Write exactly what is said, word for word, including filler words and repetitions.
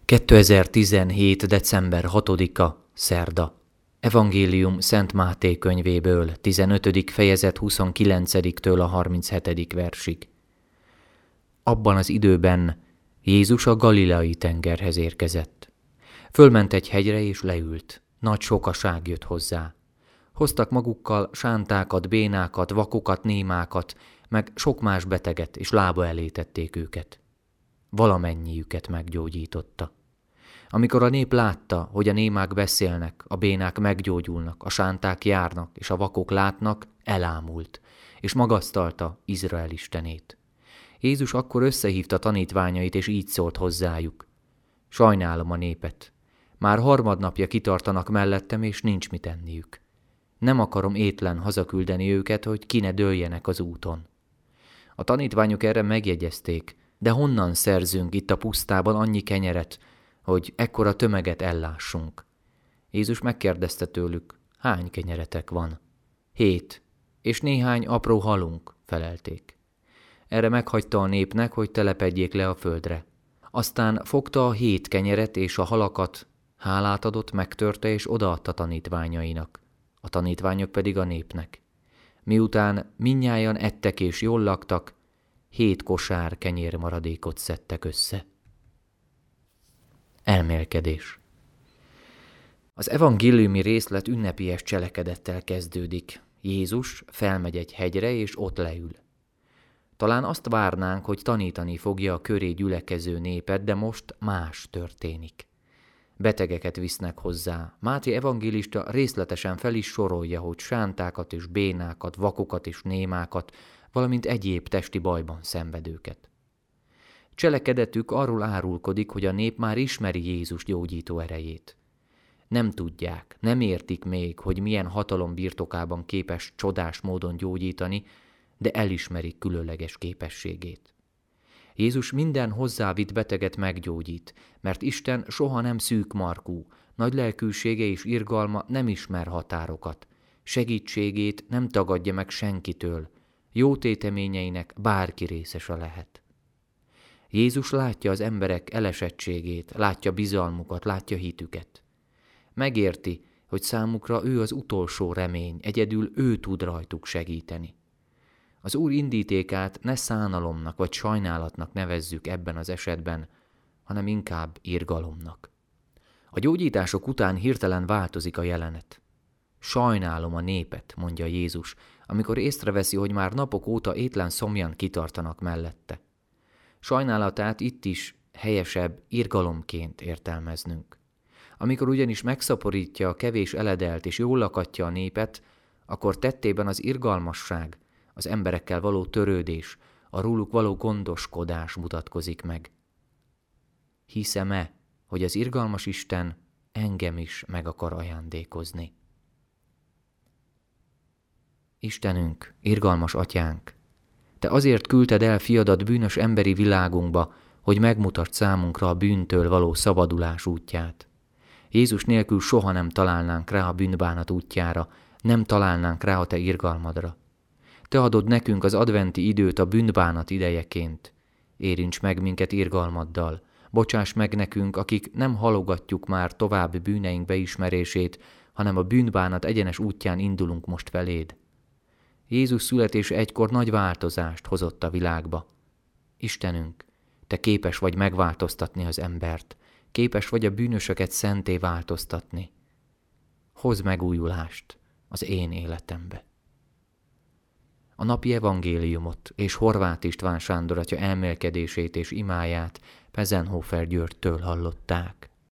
kétezer-tizenhét. december hatodika. Szerda. Evangélium Szent Máté könyvéből, tizenötödik fejezet huszonkilencediktől a harminchetedik versig. Abban az időben Jézus a Galileai tengerhez érkezett. Fölment egy hegyre és leült. Nagy sokaság jött hozzá. Hoztak magukkal sántákat, bénákat, vakokat, némákat, meg sok más beteget, és lába elé tették őket. Valamennyiüket meggyógyította. Amikor a nép látta, hogy a némák beszélnek, a bénák meggyógyulnak, a sánták járnak, és a vakok látnak, elámult, és magasztalta Izrael istenét. Jézus akkor összehívta tanítványait, és így szólt hozzájuk. Sajnálom a népet. Már harmadnapja kitartanak mellettem, és nincs mit enniük. Nem akarom étlen hazaküldeni őket, hogy ki ne dőljenek az úton. A tanítványok erre megjegyezték, de honnan szerzünk itt a pusztában annyi kenyeret, hogy ekkora tömeget ellássunk? Jézus megkérdezte tőlük, hány kenyeretek van? Hét, és néhány apró halunk, felelték. Erre meghagyta a népnek, hogy telepedjék le a földre. Aztán fogta a hét kenyeret és a halakat, hálát adott, megtörte és odaadta tanítványainak, a tanítványok pedig a népnek. Miután mindnyájan ettek és jól laktak, hét kosár kenyérmaradékot szedtek össze. Elmélkedés. Az evangéliumi részlet ünnepies cselekedettel kezdődik. Jézus felmegy egy hegyre, és ott leül. Talán azt várnánk, hogy tanítani fogja a köré gyülekező népet, de most más történik. Betegeket visznek hozzá. Máté evangélista részletesen fel is sorolja, hogy sántákat és bénákat, vakokat és némákat, valamint egyéb testi bajban szenvedőket. Cselekedetük arról árulkodik, hogy a nép már ismeri Jézus gyógyító erejét. Nem tudják, nem értik még, hogy milyen hatalom birtokában képes csodás módon gyógyítani, de elismerik különleges képességét. Jézus minden hozzávitt beteget meggyógyít, mert Isten soha nem szűkmarkú, nagy lelkűsége és irgalma nem ismer határokat, segítségét nem tagadja meg senkitől, jó téteményeinek bárki részese lehet. Jézus látja az emberek elesettségét, látja bizalmukat, látja hitüket. Megérti, hogy számukra ő az utolsó remény, egyedül ő tud rajtuk segíteni. Az Úr indítékát ne szánalomnak vagy sajnálatnak nevezzük ebben az esetben, hanem inkább irgalomnak. A gyógyítások után hirtelen változik a jelenet. Sajnálom a népet, mondja Jézus, amikor észreveszi, hogy már napok óta étlen szomjan kitartanak mellette. Sajnálatát itt is helyesebb irgalomként értelmeznünk. Amikor ugyanis megszaporítja a kevés eledelt és jól lakatja a népet, akkor tettében az irgalmasság, az emberekkel való törődés, a róluk való gondoskodás mutatkozik meg. Hiszem-e, hogy az irgalmas Isten engem is meg akar ajándékozni? Istenünk, irgalmas Atyánk, Te azért küldted el fiadat bűnös emberi világunkba, hogy megmutasd számunkra a bűntől való szabadulás útját. Jézus nélkül soha nem találnánk rá a bűnbánat útjára, nem találnánk rá a Te irgalmadra. Te adod nekünk az adventi időt a bűnbánat idejeként. Érints meg minket irgalmaddal, bocsáss meg nekünk, akik nem halogatjuk már tovább bűneink beismerését, hanem a bűnbánat egyenes útján indulunk most feléd. Jézus születése egykor nagy változást hozott a világba. Istenünk, Te képes vagy megváltoztatni az embert, képes vagy a bűnösöket szenté változtatni. Hozz megújulást az én életembe. A napi evangéliumot és Horváth István Sándor atya elmélkedését és imáját Pezenhofer Györgytől hallották.